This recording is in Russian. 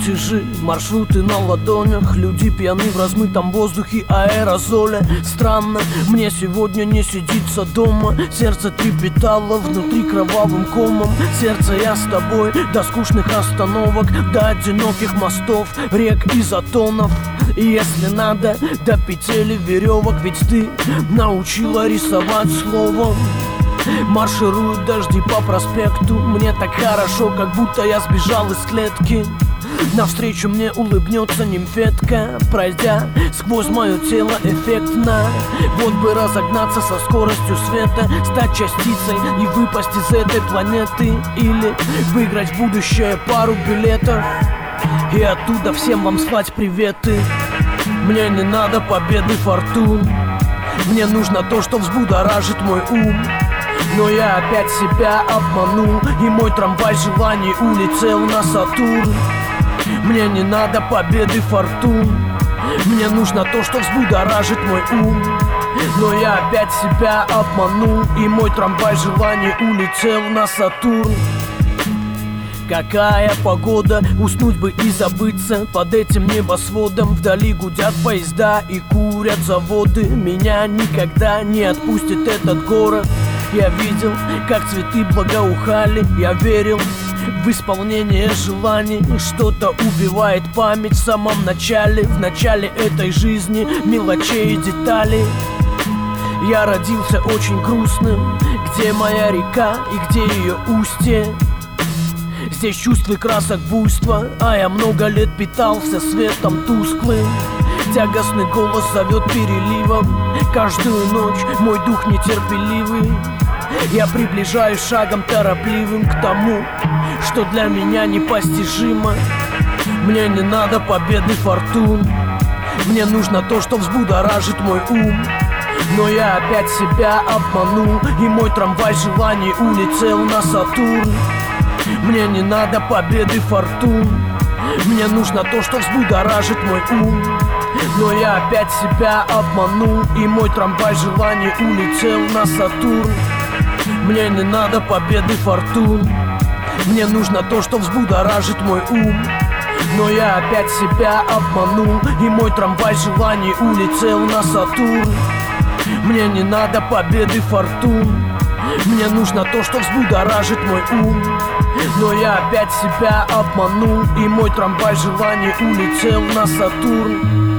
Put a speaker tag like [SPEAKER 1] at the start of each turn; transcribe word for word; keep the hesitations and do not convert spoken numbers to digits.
[SPEAKER 1] чертежи, маршруты на ладонях, люди пьяны в размытом воздухе аэрозоля. Странно, мне сегодня не сидится дома. Сердце трепетало внутри кровавым комом. Сердце, я с тобой, до скучных остановок, до одиноких мостов, рек и затонов. И если надо, до петель и веревок, ведь ты научила рисовать словом. Маршируют дожди по проспекту, мне так хорошо, как будто я сбежал из клетки. Навстречу мне улыбнется нимфетка, пройдя сквозь мое тело эффектно. Вот бы разогнаться со скоростью света, стать частицей и выпасть из этой планеты. Или выиграть в будущее пару билетов и оттуда всем вам слать приветы. Мне не надо победы фортун, мне нужно то, что взбудоражит мой ум. Но я опять себя обманул, и мой трамвай желаний улетел на Сатурн. Мне не надо победы фортун, мне нужно то, что взбудоражит мой ум. Но я опять себя обманул, и мой трамвай желаний улетел на Сатурн. Какая погода, уснуть бы и забыться под этим небосводом. Вдали гудят поезда и курят заводы. Меня никогда не отпустит этот город. Я видел, как цветы благоухали. Я верил в исполнение желаний. Что-то убивает память в самом начале, в начале этой жизни, мелочей и деталей. Я родился очень грустным. Где моя река и где ее устье? Здесь чувств и красок буйства, а я много лет питался светом тусклым. Тягостный голос зовет переливом. Каждую ночь мой дух нетерпеливый. Я приближаюсь шагом торопливым к тому, что для меня непостижимо. Мне не надо победы фортун, мне нужно то, что взбудоражит мой ум. Но я опять себя обманул, и мой трамвай желаний улетел на Сатурн. Мне не надо победы фортун, мне нужно то, что взбудоражит мой ум. Но я опять себя обманул, и мой трамвай желаний улетел на Сатурн. Мне не надо победы фортун, мне нужно то, что взбудоражит мой ум. Но я опять себя обманул, и мой трамвай желаний улетел на Сатурн. Мне не надо победы фортун, мне нужно то, что взбудоражит мой ум. Но я опять себя обманул, и мой трамвай желаний улетел на Сатурн.